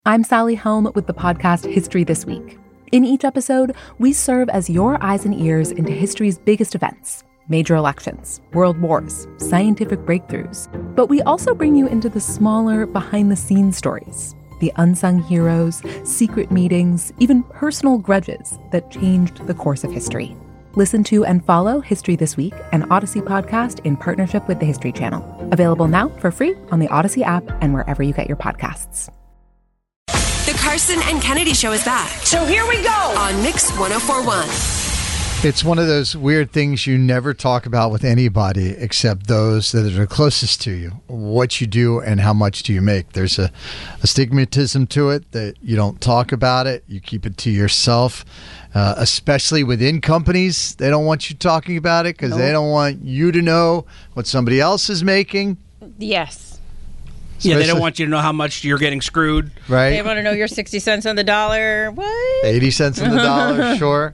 I'm Sally Helm with the podcast History This Week. In each episode, we serve as your eyes and ears into history's biggest events, major elections, world wars, scientific breakthroughs. But we also bring you into the smaller, behind-the-scenes stories, the unsung heroes, secret meetings, even personal grudges that changed the course of history. Listen to and follow History This Week, an Odyssey podcast in partnership with the History Channel. Available now for free on the Odyssey app and wherever you get your podcasts. The Carson and Kennedy Show is back. So here we go on Mix 104.1. It's one of those weird things you never talk about with anybody except those that are closest to you. What you do and how much do you make. There's a stigmatism to it that you don't talk about it. You keep it to yourself, especially within companies. They don't want you talking about it because they don't want you to know what somebody else is making. Yes. Yeah, they don't want you to know how much you're getting screwed. Right. They want to know your 60 cents on the dollar. What? 80 cents on the dollar, sure.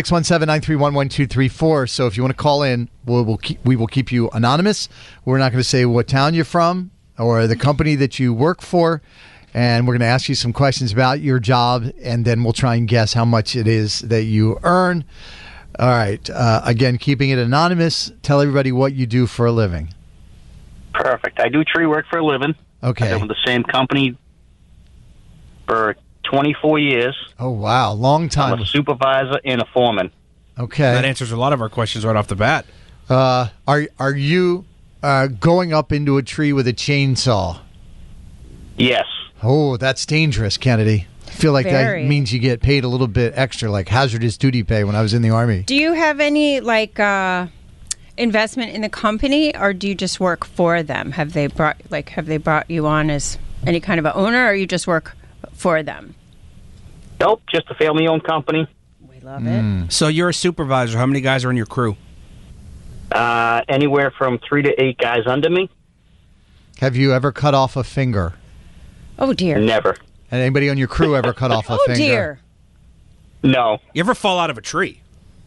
617-931-1234. So if you want to call in, we will keep you anonymous. We're not going to say what town you're from or the company that you work for. And we're going to ask you some questions about your job, and then we'll try and guess how much it is that you earn. All right. Again, keeping it anonymous. Tell everybody what you do for a living. Perfect. I do tree work for a living. Okay. I've been with the same company for 24 years. Oh, wow. Long time. I'm a supervisor and a foreman. Okay. That answers a lot of our questions right off the bat. Are you going up into a tree with a chainsaw? Yes. Oh, that's dangerous, Kennedy. I feel like Very. that means you get paid a little bit extra, like hazardous duty pay when I was in the Army. Do you have any, investment in the company, or do you just work for them? Have they brought you on as any kind of a owner, or you just work for them? Nope, just a family-owned company. We love it. So you're a supervisor. How many guys are in your crew? Anywhere from 3 to 8 guys under me. Have you ever cut off a finger? Oh, dear. Never. And anybody on your crew ever cut off a Oh, finger? dear. No. You ever fall out of a tree?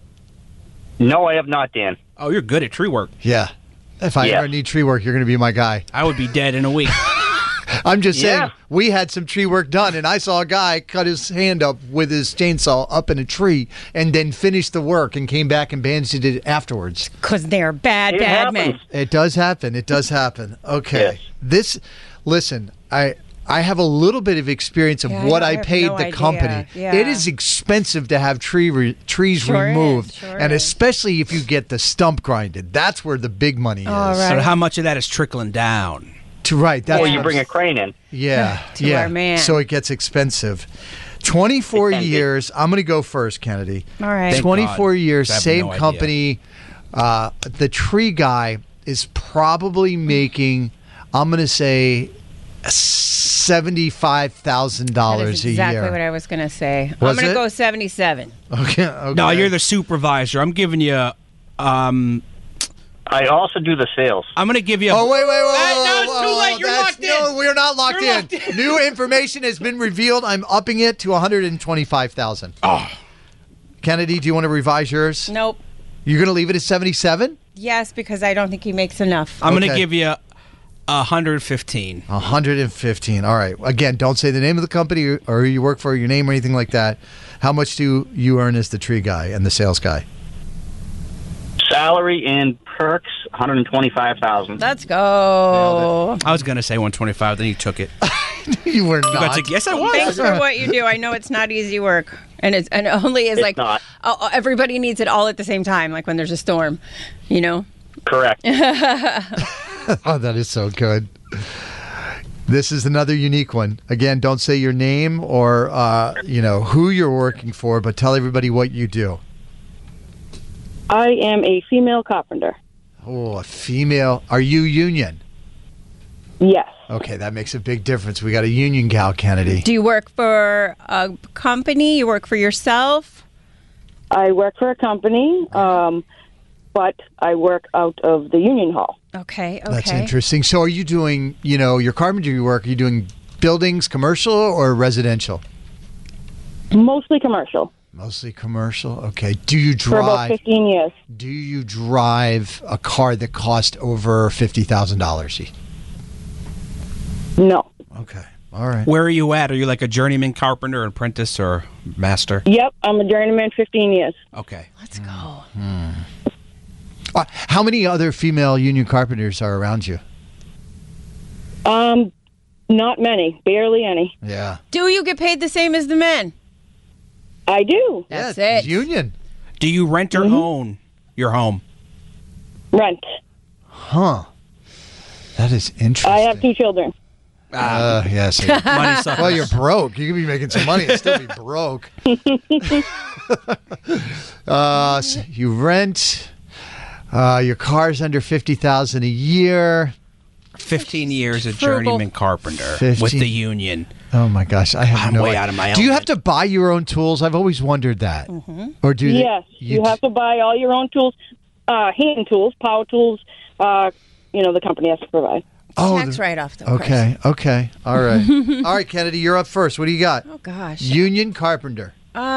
No, I have not, Dan. Oh, you're good at tree work. Yeah. If I ever need tree work, you're going to be my guy. I would be dead in a week. I'm just saying, Yeah. we had some tree work done, and I saw a guy cut his hand up with his chainsaw up in a tree and then finished the work and came back and bandaged it afterwards. Because they're bad men. It does happen. It does happen. Okay. Yes. Listen, I have a little bit of experience of what I have paid no the idea. company. Yeah. It is expensive to have trees Sure removed, is, sure and is. especially if you get the stump grinded. That's where the big money is. All right. So how much of that is trickling down? Right. That's Or you bring a crane in. Yeah. To yeah. our man. So it gets expensive. 24 years. I'm going to go first, Kennedy. All right. Thank 24 God. years, I have same no idea. company. The tree guy is probably making, I'm going to say, $75,000 That is a exactly year. what I was going to say. Was I'm going it? to go 77. Okay. No, you're the supervisor. I'm giving you. I'm I also do the sales. going to give you. Oh, wait. No, it's too late. You're locked in. No, we're not locked You're in. locked in. New information has been revealed. I'm upping it to $125,000. Oh. Kennedy, do you want to revise yours? Nope. You're going to leave it at 77? Yes, because I don't think he makes enough. I'm going to Okay. give you 115. 115. All right. Again, don't say the name of the company or who you work for, your name or anything like that. How much do you earn as the tree guy and the sales guy? Salary and perks, $125,000. Let's go. I was going to say 125, then you took it. You were not. Got to guess I was. Thanks for what you do. I know it's not easy work, and it only is It's not. everybody needs it all at the same time, like when there's a storm, you know. Correct. Oh, that is so good. This is another unique one. Again, don't say your name or who you're working for, but tell everybody what you do. I am a female carpenter. Oh, a female. Are you union? Yes. Okay, that makes a big difference. We got a union gal, Kennedy. Do you work for a company? You work for yourself? I work for a company, but I work out of the union hall. Okay. That's interesting. So are you doing, your carpentry work, are you doing buildings, commercial or residential? Mostly commercial. Mostly commercial. Okay. Do you For about drive? 15 years. Do you drive a car that cost over $50,000? No. Okay. All right. Where are you at? Are you like a journeyman carpenter, apprentice, or master? Yep, I'm a journeyman, 15 years. Okay. Let's go. How many other female union carpenters are around you? Not many, barely any. Yeah. Do you get paid the same as the men? I do. That's Yeah, it. Union. Do you rent or own your home? Rent. Huh. That is interesting. I have 2 children. Yes. Money sucks. Well, you're broke. You could be making some money and still be broke. So you rent. Your car's under $50,000 a year. 15 years a Frugal. journeyman carpenter 15. with the union. Oh my gosh, I have I'm no way idea. out of my Do you element. have to buy your own tools? I've always wondered that. Or do Yes, you have to buy all your own tools, hand tools, power tools. The company has to provide. Tax write-off, though. Okay. All right. All right, Kennedy, you're up first. What do you got? Oh, gosh. Union carpenter.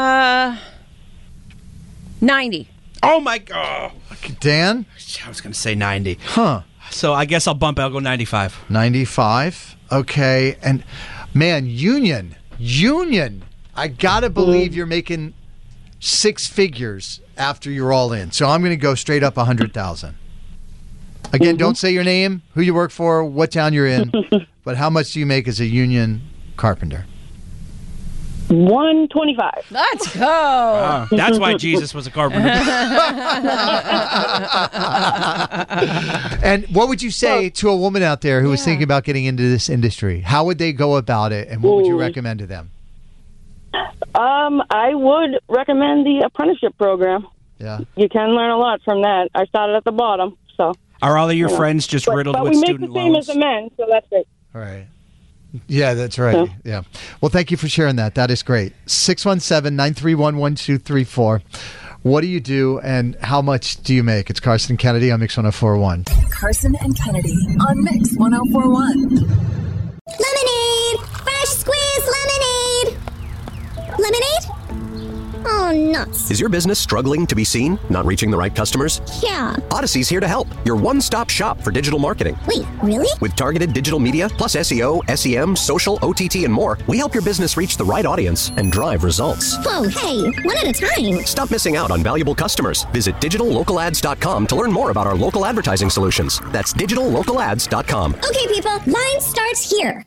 90. Oh, my God. Dan? I was going to say 90. Huh. So I guess I'll bump it. I'll go 95. 95. Okay. And man, union. I got to believe you're making 6 figures after you're all in. So I'm going to go straight up 100,000. Again, don't say your name, who you work for, what town you're in, but how much do you make as a union carpenter? 125. Let's go. That's why Jesus was a carpenter. And what would you say to a woman out there who is thinking about getting into this industry? How would they go about it, and what would you recommend to them? I would recommend the apprenticeship program. Yeah. You can learn a lot from that. I started at the bottom, so. Are all of your friends just riddled but with we make student the same loans? as the men, so that's great. All right. Yeah, that's right. Yeah. Well, thank you for sharing that. That is great. 617-931-1234. What do you do and how much do you make? It's Carson Kennedy on Mix 104.1. Carson and Kennedy on Mix 104.1. Lemonade! Fresh squeezed lemonade! Lemonade? Oh, nuts. Is your business struggling to be seen? Not reaching the right customers? Yeah. Odyssey's here to help. Your one-stop shop for digital marketing. Wait, really? With targeted digital media, plus SEO, SEM, social, OTT, and more, we help your business reach the right audience and drive results. Whoa, hey, one at a time. Stop missing out on valuable customers. Visit digitallocalads.com to learn more about our local advertising solutions. That's digitallocalads.com. Okay, people, line starts here.